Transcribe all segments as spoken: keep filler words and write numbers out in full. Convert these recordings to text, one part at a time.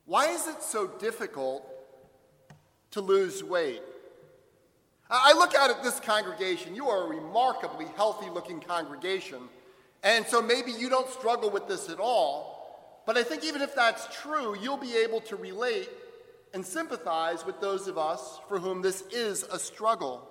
Why is it so difficult to lose weight? I look out at this congregation. You are a remarkably healthy-looking congregation, and so maybe you don't struggle with this at all, but I think even if that's true, you'll be able to relate and sympathize with those of us for whom this is a struggle.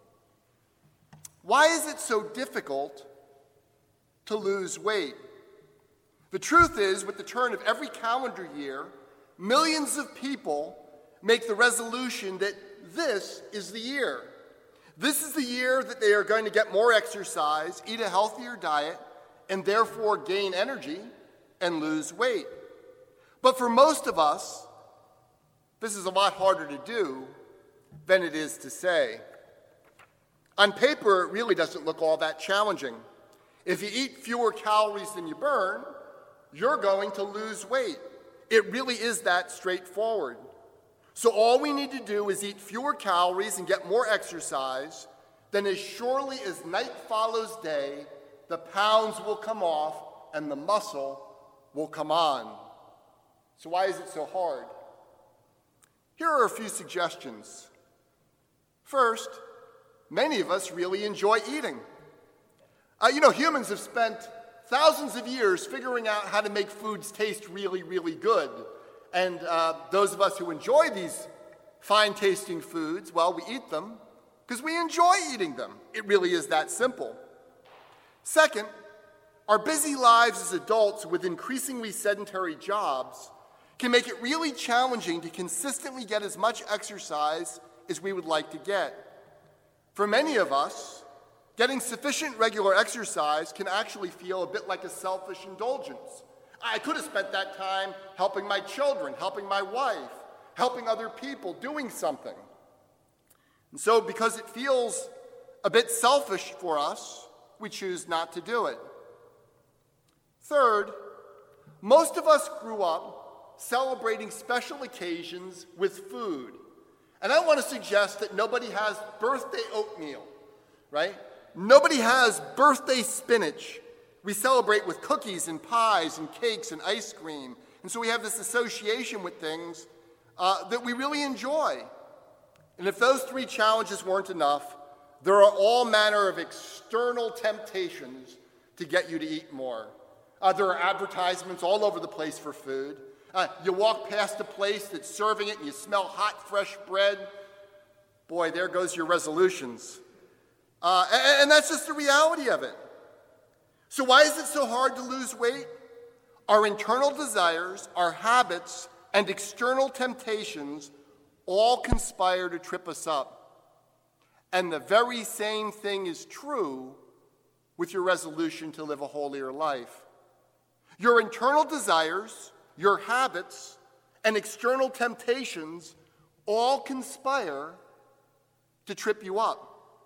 Why is it so difficult to lose weight? The truth is, with the turn of every calendar year, millions of people make the resolution that this is the year. This is the year that they are going to get more exercise, eat a healthier diet, and therefore gain energy and lose weight. But for most of us, this is a lot harder to do than it is to say. On paper, it really doesn't look all that challenging. If you eat fewer calories than you burn, you're going to lose weight. It really is that straightforward. So all we need to do is eat fewer calories and get more exercise. Then as surely as night follows day, the pounds will come off and the muscle will come on. So why is it so hard? Here are a few suggestions. First, many of us really enjoy eating. Uh, you know, humans have spent thousands of years figuring out how to make foods taste really, really good. And uh, those of us who enjoy these fine-tasting foods, well, we eat them because we enjoy eating them. It really is that simple. Second, our busy lives as adults with increasingly sedentary jobs can make it really challenging to consistently get as much exercise as we would like to get. For many of us, getting sufficient regular exercise can actually feel a bit like a selfish indulgence. I could have spent that time helping my children, helping my wife, helping other people, doing something. And so because it feels a bit selfish for us, we choose not to do it. Third, most of us grew up celebrating special occasions with food. And I want to suggest that nobody has birthday oatmeal, right? Nobody has birthday spinach. We celebrate with cookies and pies and cakes and ice cream. And so we have this association with things uh, that we really enjoy. And if those three challenges weren't enough, there are all manner of external temptations to get you to eat more. Uh, there are advertisements all over the place for food. Uh, you walk past a place that's serving it and you smell hot, fresh bread. Boy, there goes your resolutions. Uh, and, and that's just the reality of it. So why is it so hard to lose weight? Our internal desires, our habits, and external temptations all conspire to trip us up. And the very same thing is true with your resolution to live a holier life. Your internal desires, your habits, and external temptations all conspire to trip you up.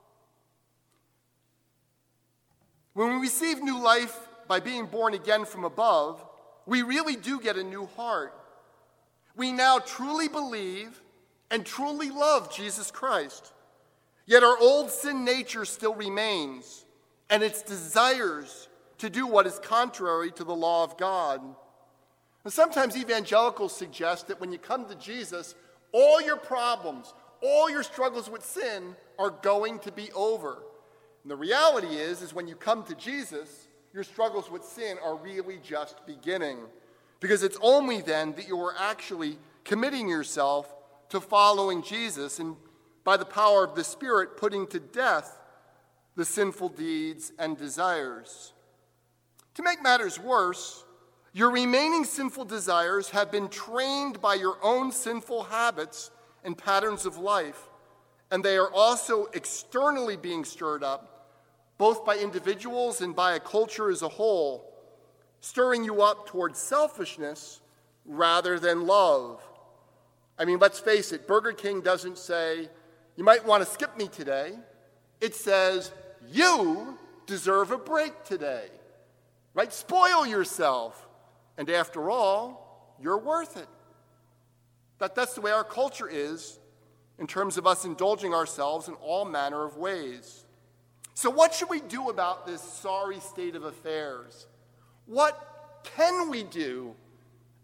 When we receive new life by being born again from above, we really do get a new heart. We now truly believe and truly love Jesus Christ. Yet our old sin nature still remains, and its desires to do what is contrary to the law of God. And sometimes evangelicals suggest that when you come to Jesus, all your problems, all your struggles with sin are going to be over. And the reality is, is when you come to Jesus, your struggles with sin are really just beginning. Because it's only then that you are actually committing yourself to following Jesus and by the power of the Spirit putting to death the sinful deeds and desires. To make matters worse, your remaining sinful desires have been trained by your own sinful habits and patterns of life, and they are also externally being stirred up, both by individuals and by a culture as a whole, stirring you up towards selfishness rather than love. I mean, let's face it, Burger King doesn't say, you might want to skip me today. It says, you deserve a break today, right? Spoil yourself. And after all, you're worth it. That, that's the way our culture is in terms of us indulging ourselves in all manner of ways. So what should we do about this sorry state of affairs? What can we do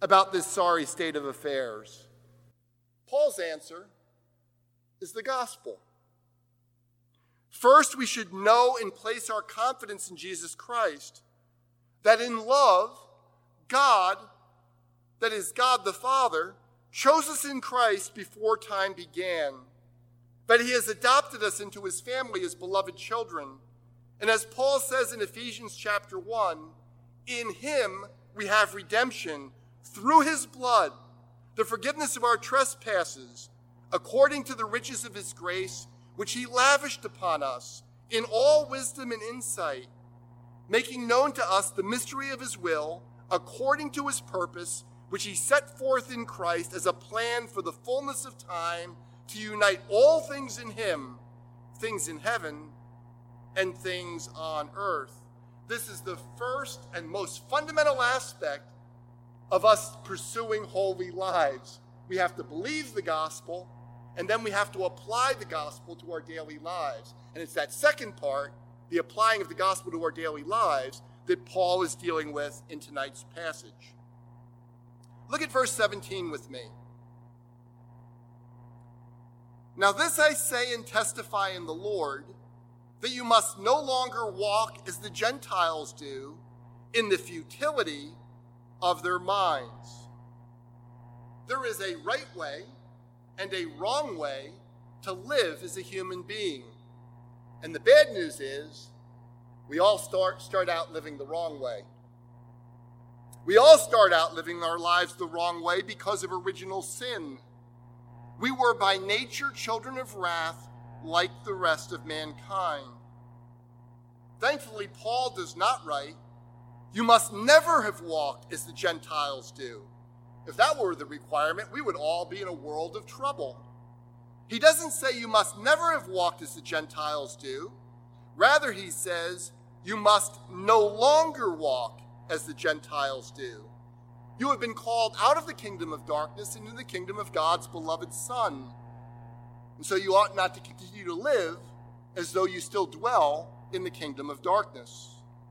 about this sorry state of affairs? Paul's answer is the gospel. First, we should know and place our confidence in Jesus Christ, that in love, God, that is God the Father, chose us in Christ before time began, that he has adopted us into his family as beloved children. And as Paul says in Ephesians chapter one, in him we have redemption through his blood, the forgiveness of our trespasses, according to the riches of his grace, which he lavished upon us in all wisdom and insight, making known to us the mystery of his will, according to his purpose, which he set forth in Christ as a plan for the fullness of time, to unite all things in him, things in heaven and things on earth. This is the first and most fundamental aspect of us pursuing holy lives. We have to believe the gospel, and then we have to apply the gospel to our daily lives. And it's that second part, the applying of the gospel to our daily lives, that Paul is dealing with in tonight's passage. Look at verse seventeen with me. Now this I say and testify in the Lord, that you must no longer walk as the Gentiles do, in the futility of their minds. There is a right way and a wrong way to live as a human being. And the bad news is, we all start, start out living the wrong way. We all start out living our lives the wrong way because of original sin. We were by nature children of wrath, like the rest of mankind. Thankfully, Paul does not write, you must never have walked as the Gentiles do. If that were the requirement, we would all be in a world of trouble. He doesn't say you must never have walked as the Gentiles do. Rather, he says, you must no longer walk as the Gentiles do. You have been called out of the kingdom of darkness into the kingdom of God's beloved Son. And so you ought not to continue to live as though you still dwell in the kingdom of darkness.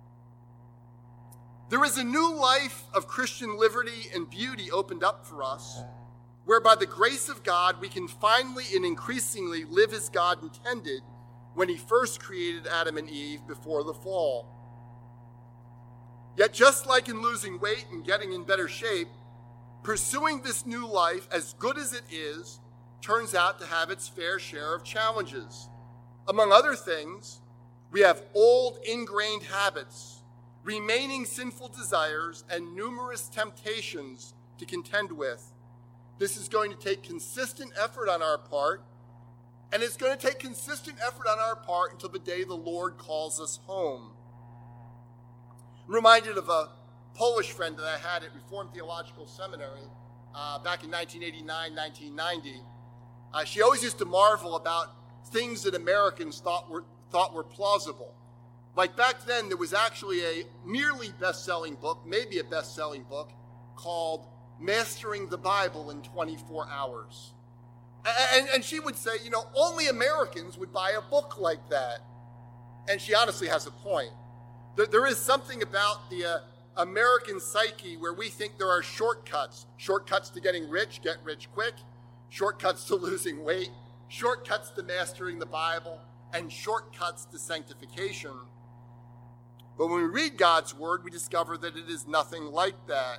There is a new life of Christian liberty and beauty opened up for us, where by the grace of God we can finally and increasingly live as God intended when he first created Adam and Eve before the fall. Yet just like in losing weight and getting in better shape, pursuing this new life, as good as it is, turns out to have its fair share of challenges. Among other things, we have old ingrained habits, remaining sinful desires, and numerous temptations to contend with. This is going to take consistent effort on our part, and it's going to take consistent effort on our part until the day the Lord calls us home. I'm reminded of a Polish friend that I had at Reformed Theological Seminary uh, back in nineteen eighty-nine, nineteen ninety. Uh, she always used to marvel about things that Americans thought were thought were plausible. Like back then, there was actually a nearly best-selling book, maybe a best-selling book, called Mastering the Bible in twenty-four hours. And, and she would say, you know, only Americans would buy a book like that. And she honestly has a point. There, there is something about the uh, American psyche where we think there are shortcuts. Shortcuts to getting rich, get rich quick. Shortcuts to losing weight. Shortcuts to mastering the Bible. And shortcuts to sanctification. But when we read God's word, we discover that it is nothing like that.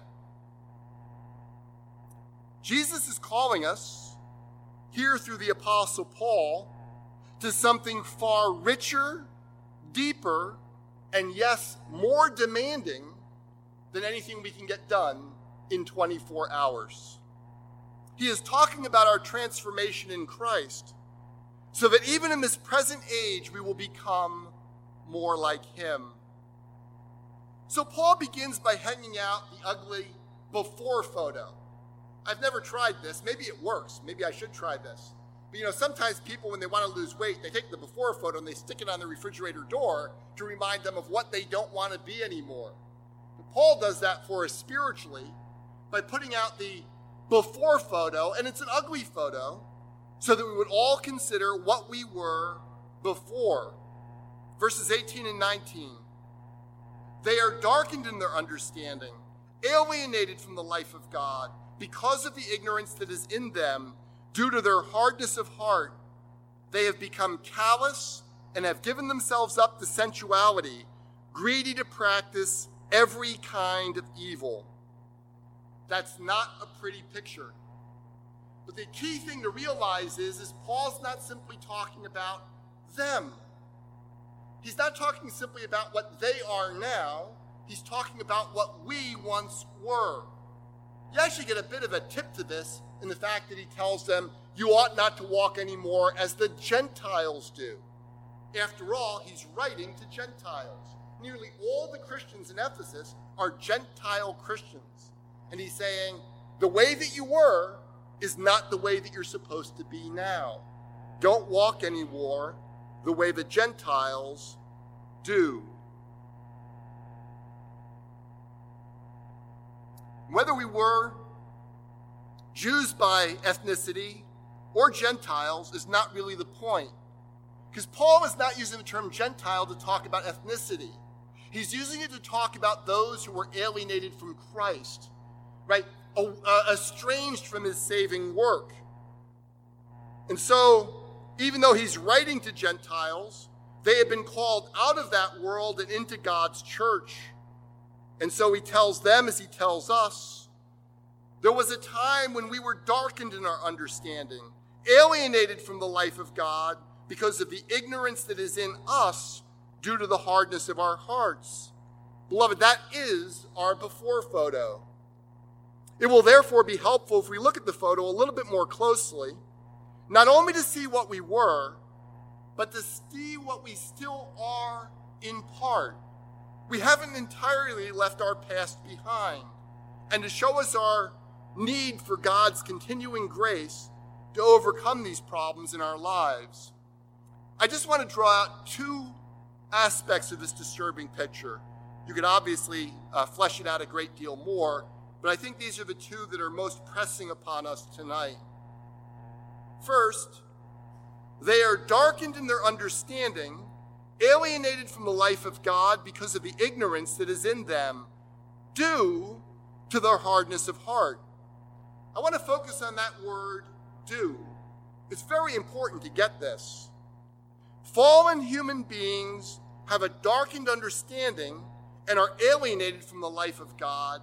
Jesus is calling us, here through the Apostle Paul, to something far richer, deeper, and yes, more demanding than anything we can get done in twenty-four hours. He is talking about our transformation in Christ, so that even in this present age, we will become more like him. So Paul begins by hanging out the ugly before photo. I've never tried this. Maybe it works. Maybe I should try this. But you know, sometimes people, when they want to lose weight, they take the before photo and they stick it on the refrigerator door to remind them of what they don't want to be anymore. But Paul does that for us spiritually by putting out the before photo, and it's an ugly photo, so that we would all consider what we were before. Verses eighteen and nineteen. They are darkened in their understanding, alienated from the life of God because of the ignorance that is in them due to their hardness of heart. They have become callous and have given themselves up to sensuality, greedy to practice every kind of evil. That's not a pretty picture. But the key thing to realize is, is Paul's not simply talking about them. He's not talking simply about what they are now. He's talking about what we once were. You actually get a bit of a tip to this in the fact that he tells them, you ought not to walk anymore as the Gentiles do. After all, he's writing to Gentiles. Nearly all the Christians in Ephesus are Gentile Christians. And he's saying, the way that you were is not the way that you're supposed to be now. Don't walk anymore the way the Gentiles do. Whether we were Jews by ethnicity or Gentiles is not really the point. Because Paul is not using the term Gentile to talk about ethnicity. He's using it to talk about those who were alienated from Christ, right? Uh, estranged from his saving work. And so, even though he's writing to Gentiles, they had been called out of that world and into God's church. And so he tells them, as he tells us, there was a time when we were darkened in our understanding, alienated from the life of God because of the ignorance that is in us due to the hardness of our hearts. Beloved, that is our before photo. It will therefore be helpful if we look at the photo a little bit more closely, not only to see what we were, but to see what we still are in part. We haven't entirely left our past behind, and to show us our need for God's continuing grace to overcome these problems in our lives. I just want to draw out two aspects of this disturbing picture. You could obviously uh, flesh it out a great deal more, but I think these are the two that are most pressing upon us tonight. First, they are darkened in their understanding, alienated from the life of God because of the ignorance that is in them due to their hardness of heart. I want to focus on that word, due. It's very important to get this. Fallen human beings have a darkened understanding and are alienated from the life of God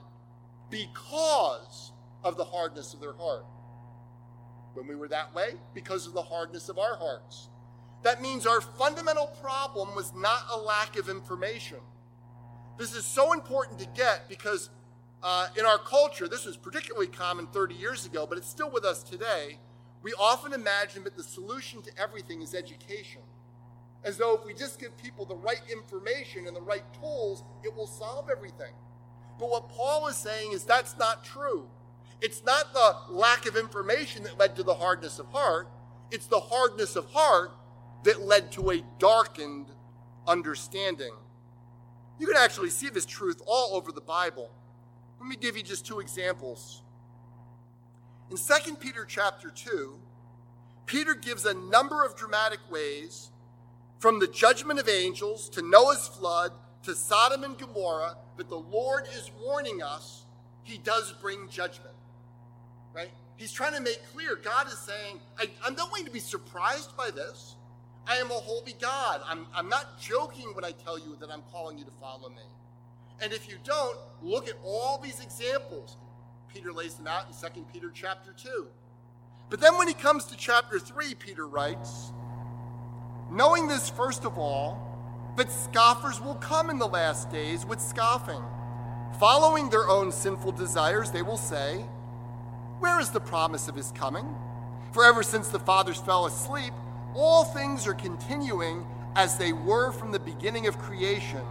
because of the hardness of their heart. When we were that way, because of the hardness of our hearts. That means our fundamental problem was not a lack of information. This is so important to get because uh, in our culture, this was particularly common thirty years ago, but it's still with us today. We often imagine that the solution to everything is education. As though if we just give people the right information and the right tools, it will solve everything. But what Paul is saying is that's not true. It's not the lack of information that led to the hardness of heart. It's the hardness of heart that led to a darkened understanding. You can actually see this truth all over the Bible. Let me give you just two examples. In Second Peter chapter two, Peter gives a number of dramatic ways, from the judgment of angels to Noah's flood to Sodom and Gomorrah, that the Lord is warning us he does bring judgment. Right? He's trying to make clear, God is saying, I, I'm not going to be surprised by this. I am a holy God. I'm, I'm not joking when I tell you that I'm calling you to follow me. And if you don't, look at all these examples. Peter lays them out in Second Peter chapter two. But then when he comes to chapter three, Peter writes, knowing this first of all, that scoffers will come in the last days with scoffing. Following their own sinful desires, they will say, where is the promise of his coming? For ever since the fathers fell asleep, all things are continuing as they were from the beginning of creation.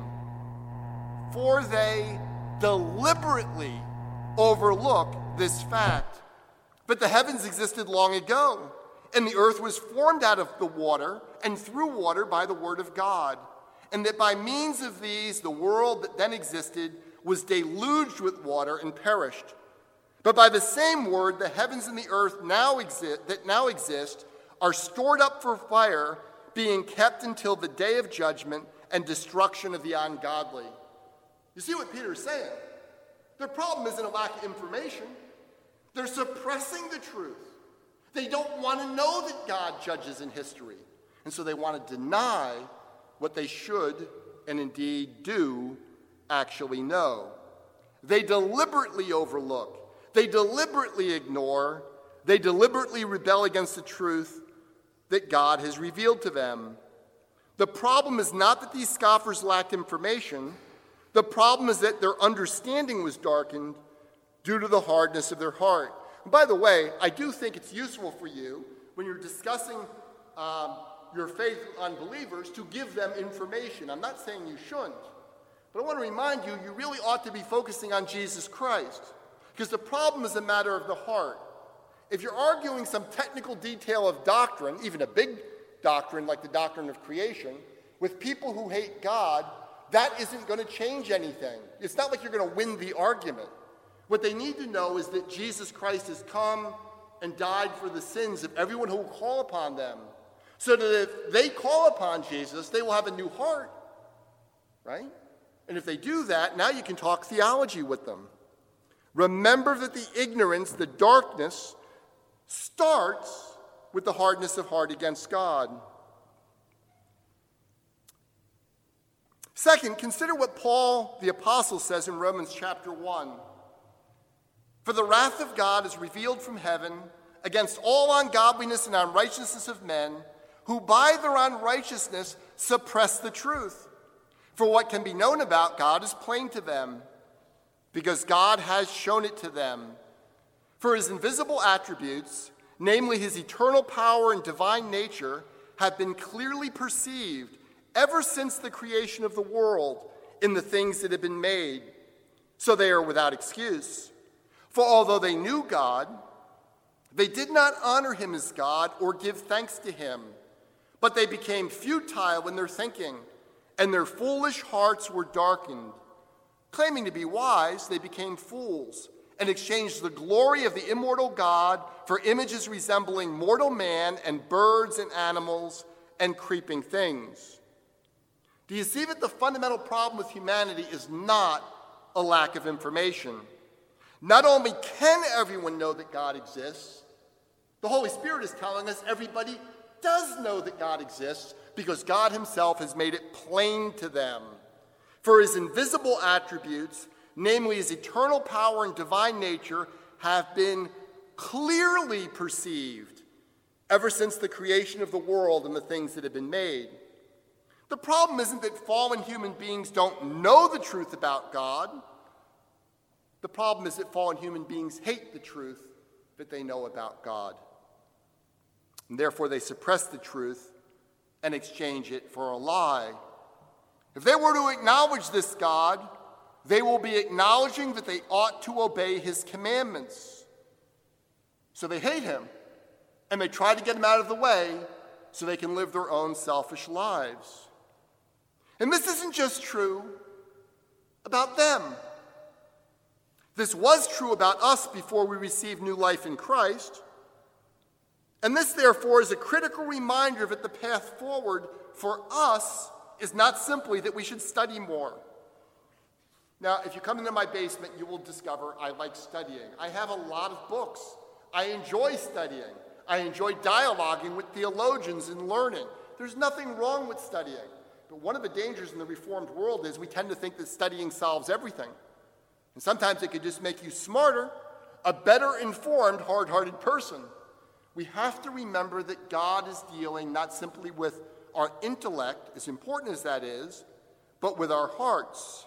For they deliberately overlook this fact. But the heavens existed long ago, and the earth was formed out of the water and through water by the word of God, and that by means of these the world that then existed was deluged with water and perished. But by the same word, the heavens and the earth now exist, that now exist are stored up for fire, being kept until the day of judgment and destruction of the ungodly. You see what Peter is saying? Their problem isn't a lack of information. They're suppressing the truth. They don't want to know that God judges in history. And so they want to deny what they should and indeed do actually know. They deliberately overlook. They deliberately ignore. They deliberately rebel against the truth that God has revealed to them. The problem is not that these scoffers lacked information. The problem is that their understanding was darkened due to the hardness of their heart. And by the way, I do think it's useful for you when you're discussing um, your faith with unbelievers to give them information. I'm not saying you shouldn't, but I want to remind you, you really ought to be focusing on Jesus Christ, because the problem is a matter of the heart. If you're arguing some technical detail of doctrine, even a big doctrine like the doctrine of creation, with people who hate God, that isn't going to change anything. It's not like you're going to win the argument. What they need to know is that Jesus Christ has come and died for the sins of everyone who will call upon them, so that if they call upon Jesus, they will have a new heart, right? And if they do that, now you can talk theology with them. Remember that the ignorance, the darkness, starts with the hardness of heart against God. Second, consider what Paul the Apostle says in Romans chapter one. For the wrath of God is revealed from heaven against all ungodliness and unrighteousness of men, who by their unrighteousness suppress the truth. For what can be known about God is plain to them, because God has shown it to them. For his invisible attributes, namely his eternal power and divine nature, have been clearly perceived ever since the creation of the world in the things that have been made. So they are without excuse. For although they knew God, they did not honor him as God or give thanks to him, but they became futile in their thinking, and their foolish hearts were darkened. Claiming to be wise, they became fools, and exchanged the glory of the immortal God for images resembling mortal man and birds and animals and creeping things. Do you see that the fundamental problem with humanity is not a lack of information? Not only can everyone know that God exists, the Holy Spirit is telling us everybody does know that God exists, because God himself has made it plain to them. For his invisible attributes, namely his eternal power and divine nature, have been clearly perceived ever since the creation of the world and the things that have been made. The problem isn't that fallen human beings don't know the truth about God. The problem is that fallen human beings hate the truth that they know about God. And therefore they suppress the truth and exchange it for a lie. If they were to acknowledge this God, they will be acknowledging that they ought to obey his commandments. So they hate him, and they try to get him out of the way so they can live their own selfish lives. And this isn't just true about them. This was true about us before we received new life in Christ. And this, therefore, is a critical reminder that the path forward for us is not simply that we should study more. Now, if you come into my basement, you will discover I like studying. I have a lot of books. I enjoy studying. I enjoy dialoguing with theologians and learning. There's nothing wrong with studying. But one of the dangers in the Reformed world is we tend to think that studying solves everything. And sometimes it could just make you smarter, a better informed, hard-hearted person. We have to remember that God is dealing not simply with our intellect, as important as that is, but with our hearts.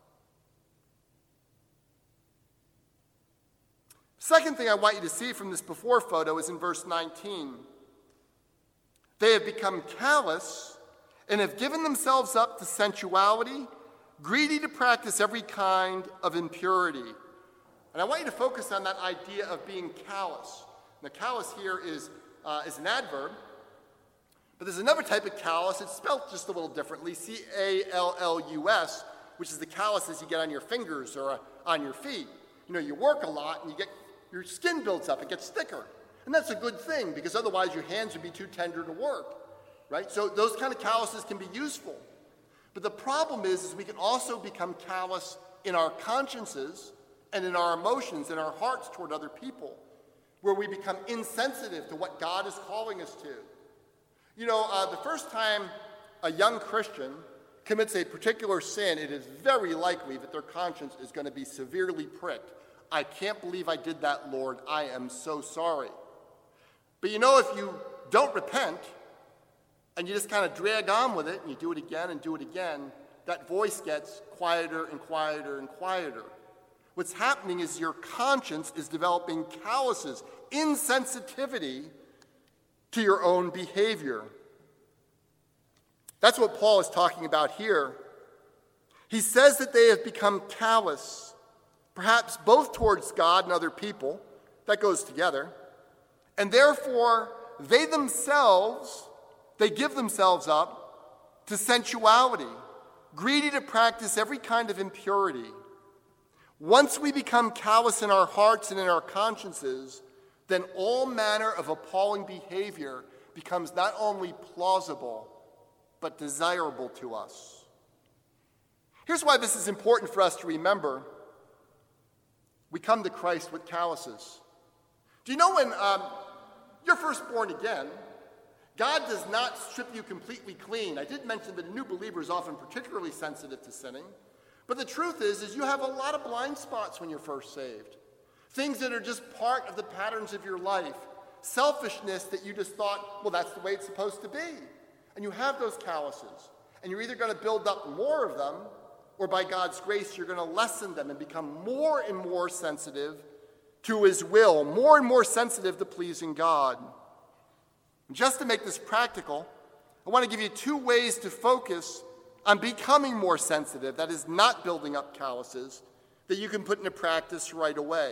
Second thing I want you to see from this before photo is in verse nineteen. They have become callous and have given themselves up to sensuality, greedy to practice every kind of impurity. And I want you to focus on that idea of being callous. The callous here is, uh, is an adverb, but there's another type of callus. It's spelled just a little differently, C A L L U S, which is the calluses you get on your fingers or uh, on your feet. You know, you work a lot and you get your skin builds up, it gets thicker. And that's a good thing, because otherwise your hands would be too tender to work, right? So those kind of calluses can be useful. But the problem is, is we can also become callous in our consciences and in our emotions and our hearts toward other people, where we become insensitive to what God is calling us to. You know, uh, the first time a young Christian commits a particular sin, it is very likely that their conscience is going to be severely pricked. I can't believe I did that, Lord. I am so sorry. But you know, if you don't repent and you just kind of drag on with it and you do it again and do it again, that voice gets quieter and quieter and quieter. What's happening is your conscience is developing calluses, insensitivity to your own behavior. That's what Paul is talking about here. He says that they have become callous, perhaps both towards God and other people. That goes together. And therefore, they themselves, they give themselves up to sensuality, greedy to practice every kind of impurity. Once we become callous in our hearts and in our consciences, then all manner of appalling behavior becomes not only plausible, but desirable to us. Here's why this is important for us to remember. We come to Christ with calluses. Do you know when um, you're first born again, God does not strip you completely clean. I did mention that a new believer is often particularly sensitive to sinning. But the truth is, is you have a lot of blind spots when you're first saved. Things that are just part of the patterns of your life. Selfishness that you just thought, well, that's the way it's supposed to be. And you have those calluses. And you're either going to build up more of them, or by God's grace, you're going to lessen them and become more and more sensitive to his will, more and more sensitive to pleasing God. And just to make this practical, I want to give you two ways to focus on becoming more sensitive, that is not building up calluses, that you can put into practice right away.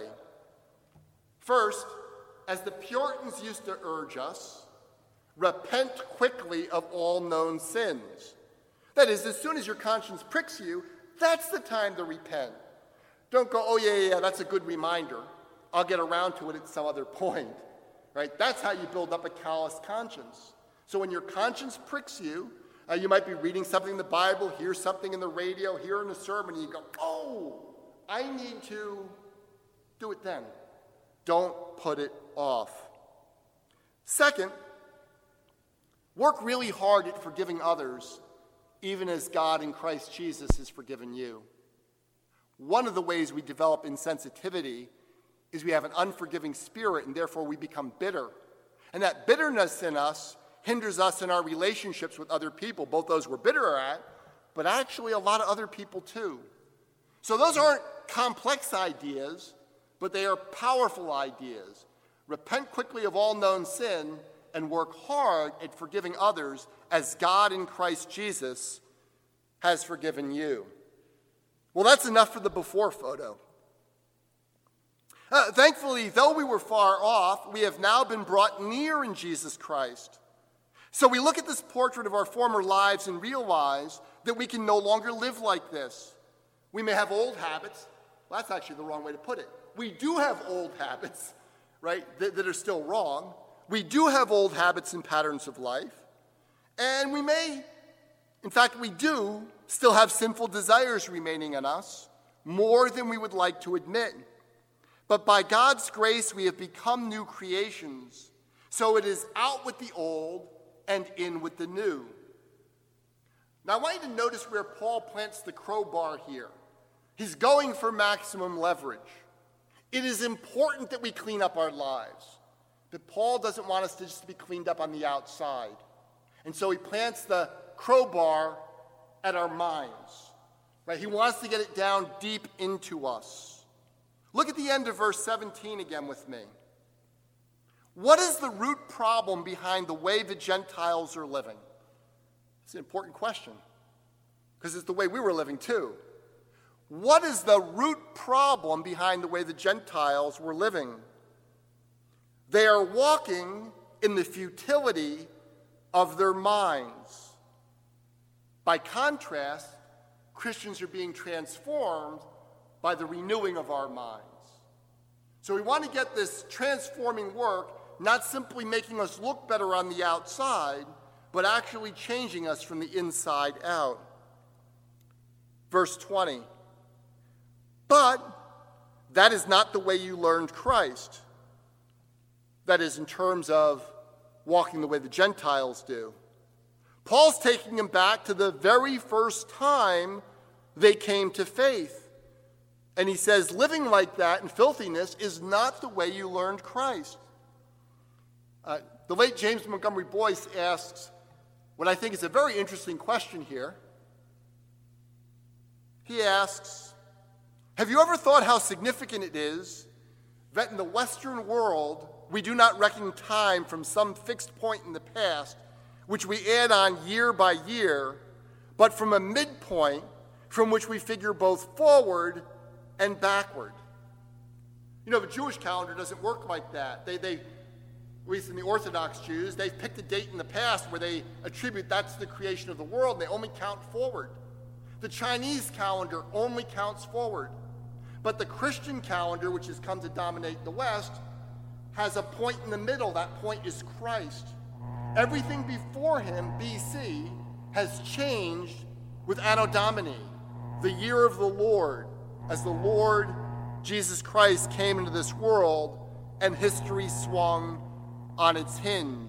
First, as the Puritans used to urge us, repent quickly of all known sins. That is, as soon as your conscience pricks you, that's the time to repent. Don't go, oh yeah, yeah, that's a good reminder. I'll get around to it at some other point. Right? That's how you build up a callous conscience. So when your conscience pricks you, Uh, you might be reading something in the Bible, hear something in the radio, hear in a sermon, and you go, oh, I need to do it then. Don't put it off. Second, work really hard at forgiving others, even as God in Christ Jesus has forgiven you. One of the ways we develop insensitivity is we have an unforgiving spirit, and therefore we become bitter. And that bitterness in us hinders us in our relationships with other people, both those we're bitter at, but actually a lot of other people too. So those aren't complex ideas, but they are powerful ideas. Repent quickly of all known sin and work hard at forgiving others as God in Christ Jesus has forgiven you. Well, that's enough for the before photo. Uh, thankfully, though we were far off, we have now been brought near in Jesus Christ. So we look at this portrait of our former lives and realize that we can no longer live like this. We may have old habits. Well, that's actually the wrong way to put it. We do have old habits, right, that, that are still wrong. We do have old habits and patterns of life. And we may, in fact, we do still have sinful desires remaining in us, more than we would like to admit. But by God's grace, we have become new creations. So it is out with the old and in with the new. Now I want you to notice where Paul plants the crowbar here. He's going for maximum leverage. It is important that we clean up our lives. But Paul doesn't want us to just be cleaned up on the outside. And so he plants the crowbar at our minds. Right? He wants to get it down deep into us. Look at the end of verse seventeen again with me. What is the root problem behind the way the Gentiles are living? It's an important question, because it's the way we were living too. What is the root problem behind the way the Gentiles were living? They are walking in the futility of their minds. By contrast, Christians are being transformed by the renewing of our minds. So we want to get this transforming work, not simply making us look better on the outside, but actually changing us from the inside out. Verse twenty, but that is not the way you learned Christ. That is, in terms of walking the way the Gentiles do. Paul's taking them back to the very first time they came to faith. And he says, living like that in filthiness is not the way you learned Christ. Uh, the late James Montgomery Boyce asks what I think is a very interesting question here. He asks, have you ever thought how significant it is that in the Western world we do not reckon time from some fixed point in the past, which we add on year by year, but from a midpoint from which we figure both forward and backward? You know, the Jewish calendar doesn't work like that. They, they, at least in the Orthodox Jews, they've picked a date in the past where they attribute that's the creation of the world, and they only count forward. The Chinese calendar only counts forward. But the Christian calendar, which has come to dominate the West, has a point in the middle. That point is Christ. Everything before him, B C, has changed with Anno Domini, the year of the Lord, as the Lord Jesus Christ came into this world and history swung on its hinge.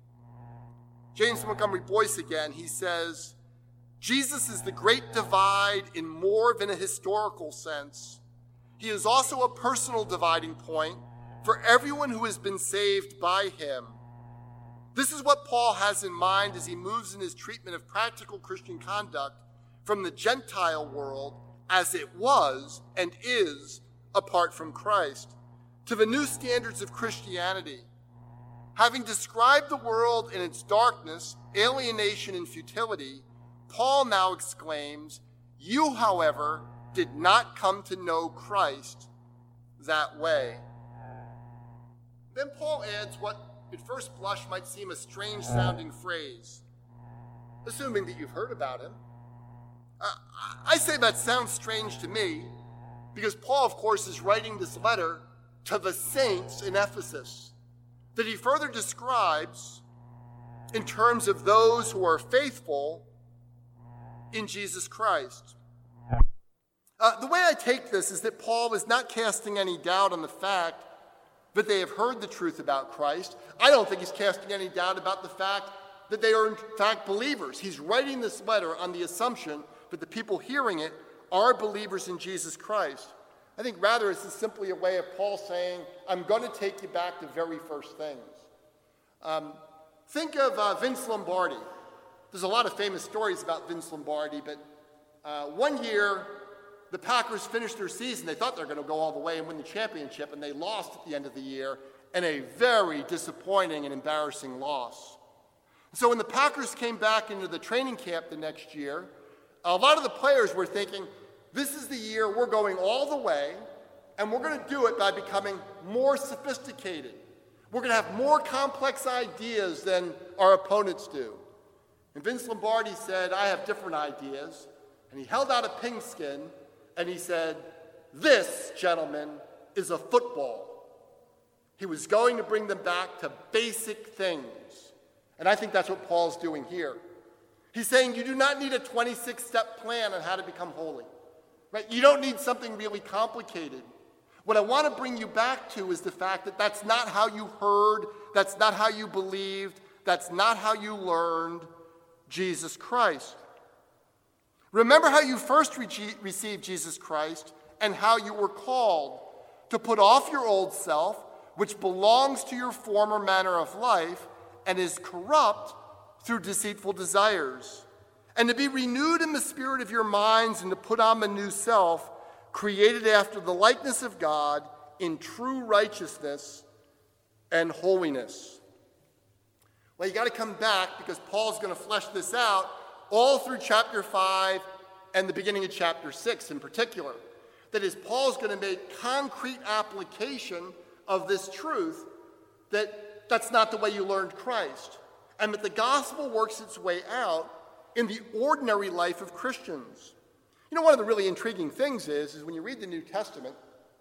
James Montgomery Boyce again, he says, Jesus is the great divide in more than a historical sense. He is also a personal dividing point for everyone who has been saved by him. This is what Paul has in mind as he moves in his treatment of practical Christian conduct from the Gentile world as it was and is apart from Christ, to the new standards of Christianity. Having described the world in its darkness, alienation, and futility, Paul now exclaims, "You, however, did not come to know Christ that way." Then Paul adds what at first blush might seem a strange-sounding phrase, assuming that you've heard about him. Uh, I say that sounds strange to me because Paul, of course, is writing this letter to the saints in Ephesus that he further describes in terms of those who are faithful in Jesus Christ. Uh, the way I take this is that Paul is not casting any doubt on the fact that they have heard the truth about Christ. I don't think he's casting any doubt about the fact that they are in fact believers. He's writing this letter on the assumption that the people hearing it are believers in Jesus Christ. I think rather this is simply a way of Paul saying, I'm going to take you back to very first things. Um, think of uh, Vince Lombardi. There's a lot of famous stories about Vince Lombardi, but uh, one year the Packers finished their season. They thought they were going to go all the way and win the championship, and they lost at the end of the year in a very disappointing and embarrassing loss. So when the Packers came back into the training camp the next year, a lot of the players were thinking, this is the year we're going all the way, and we're going to do it by becoming more sophisticated. We're going to have more complex ideas than our opponents do. And Vince Lombardi said, I have different ideas. And he held out a pigskin, and he said, this, gentlemen, is a football. He was going to bring them back to basic things. And I think that's what Paul's doing here. He's saying you do not need a twenty-six step plan on how to become holy. Right? You don't need something really complicated. What I want to bring you back to is the fact that that's not how you heard, that's not how you believed, that's not how you learned Jesus Christ. Remember how you first re- received Jesus Christ and how you were called to put off your old self, which belongs to your former manner of life and is corrupt through deceitful desires, and to be renewed in the spirit of your minds and to put on the new self, created after the likeness of God in true righteousness and holiness. Well, you got to come back because Paul's going to flesh this out all through chapter five and the beginning of chapter six in particular. That is, Paul's going to make concrete application of this truth that that's not the way you learned Christ, and that the gospel works its way out in the ordinary life of Christians. You know, one of the really intriguing things is, is when you read the New Testament,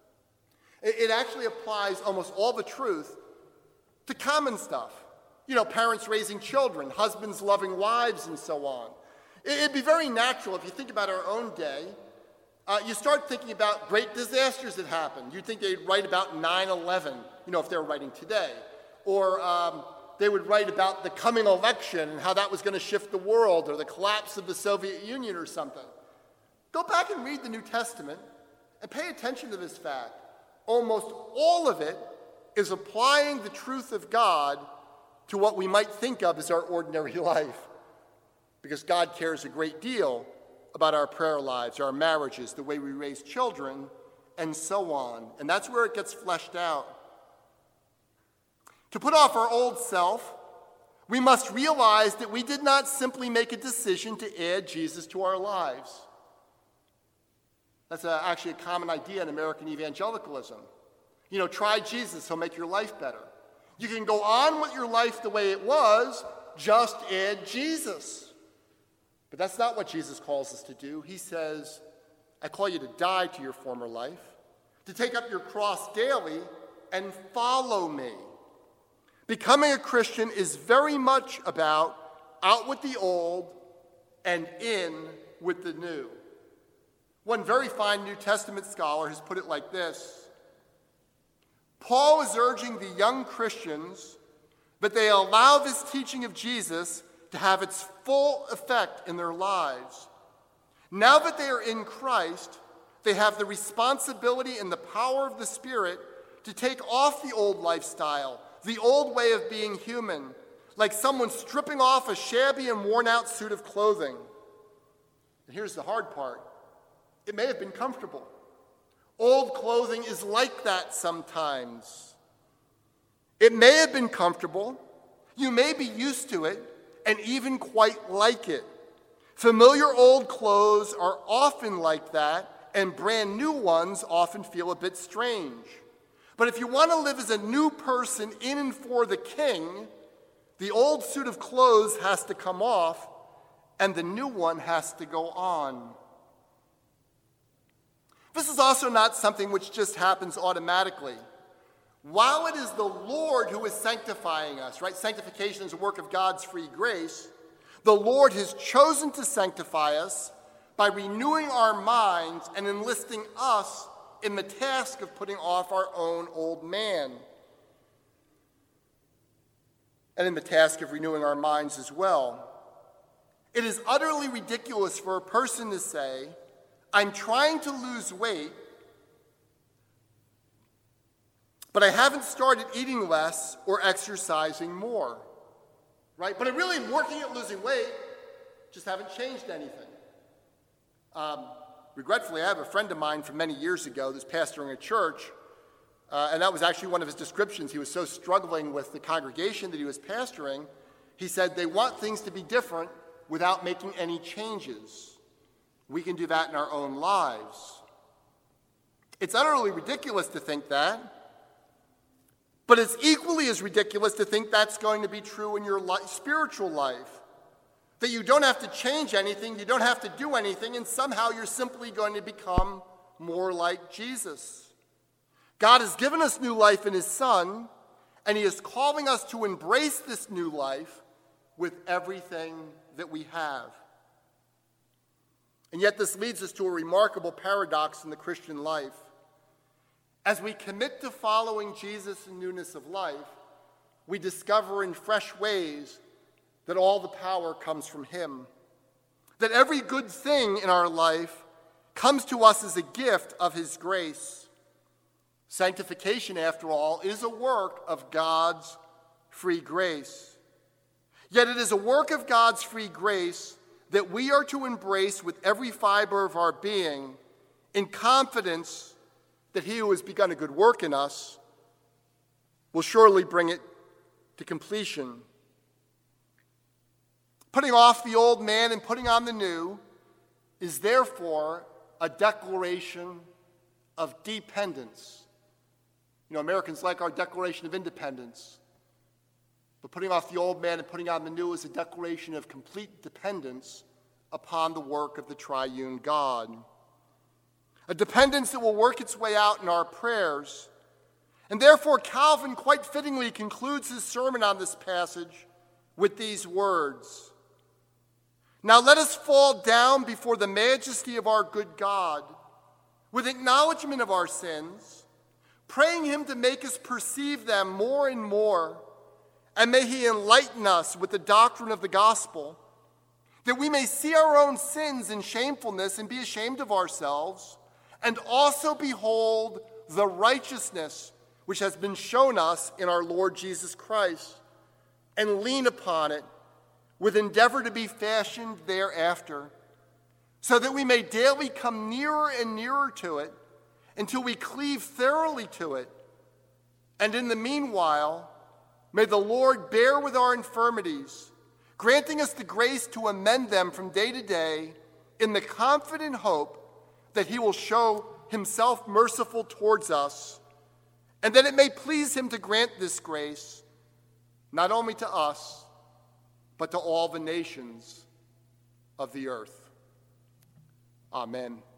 it, it actually applies almost all the truth to common stuff. You know, parents raising children, husbands loving wives, and so on. It, it'd be very natural, if you think about our own day, Uh, you start thinking about great disasters that happened. You'd think they'd write about nine eleven, you know, if they were writing today. Or um, they would write about the coming election and how that was going to shift the world, or the collapse of the Soviet Union or something. Go back and read the New Testament and pay attention to this fact. Almost all of it is applying the truth of God to what we might think of as our ordinary life. Because God cares a great deal about our prayer lives, our marriages, the way we raise children, and so on. And that's where it gets fleshed out. To put off our old self, we must realize that we did not simply make a decision to add Jesus to our lives. That's a, actually a common idea in American evangelicalism. You know, try Jesus, he'll make your life better. You can go on with your life the way it was, just add Jesus. But that's not what Jesus calls us to do. He says, I call you to die to your former life, to take up your cross daily and follow me. Becoming a Christian is very much about out with the old and in with the new. One very fine New Testament scholar has put it like this: Paul is urging the young Christians that they allow this teaching of Jesus to have its full effect in their lives. Now that they are in Christ, they have the responsibility and the power of the Spirit to take off the old lifestyle, the old way of being human, like someone stripping off a shabby and worn-out suit of clothing. And here's the hard part. It may have been comfortable. Old clothing is like that sometimes. It may have been comfortable. You may be used to it and even quite like it. Familiar old clothes are often like that, and brand new ones often feel a bit strange. But if you want to live as a new person in and for the King, the old suit of clothes has to come off, and the new one has to go on. This is also not something which just happens automatically. While it is the Lord who is sanctifying us, right? Sanctification is a work of God's free grace. The Lord has chosen to sanctify us by renewing our minds and enlisting us in the task of putting off our own old man. And in the task of renewing our minds as well. It is utterly ridiculous for a person to say, I'm trying to lose weight, but I haven't started eating less or exercising more, right? But I really am working at losing weight, just haven't changed anything. Um, regretfully, I have a friend of mine from many years ago that's pastoring a church, uh, and that was actually one of his descriptions. He was so struggling with the congregation that he was pastoring, he said they want things to be different without making any changes. We can do that in our own lives. It's utterly ridiculous to think that, but it's equally as ridiculous to think that's going to be true in your life, spiritual life. That you don't have to change anything, you don't have to do anything, and somehow you're simply going to become more like Jesus. God has given us new life in his Son, and he is calling us to embrace this new life with everything that we have. And yet this leads us to a remarkable paradox in the Christian life. As we commit to following Jesus in newness of life, we discover in fresh ways that all the power comes from him. That every good thing in our life comes to us as a gift of his grace. Sanctification, after all, is a work of God's free grace. Yet it is a work of God's free grace that we are to embrace with every fiber of our being in confidence that he who has begun a good work in us will surely bring it to completion. Putting off the old man and putting on the new is therefore a declaration of dependence. You know, Americans like our Declaration of Independence. But putting off the old man and putting on the new is a declaration of complete dependence upon the work of the triune God. A dependence that will work its way out in our prayers. And therefore, Calvin quite fittingly concludes his sermon on this passage with these words. Now let us fall down before the majesty of our good God with acknowledgement of our sins, praying him to make us perceive them more and more, and may he enlighten us with the doctrine of the gospel, that we may see our own sins and shamefulness and be ashamed of ourselves, and also behold the righteousness which has been shown us in our Lord Jesus Christ, and lean upon it with endeavor to be fashioned thereafter, so that we may daily come nearer and nearer to it until we cleave thoroughly to it. And in the meanwhile, may the Lord bear with our infirmities, granting us the grace to amend them from day to day in the confident hope that he will show himself merciful towards us, and that it may please him to grant this grace not only to us, but to all the nations of the earth. Amen.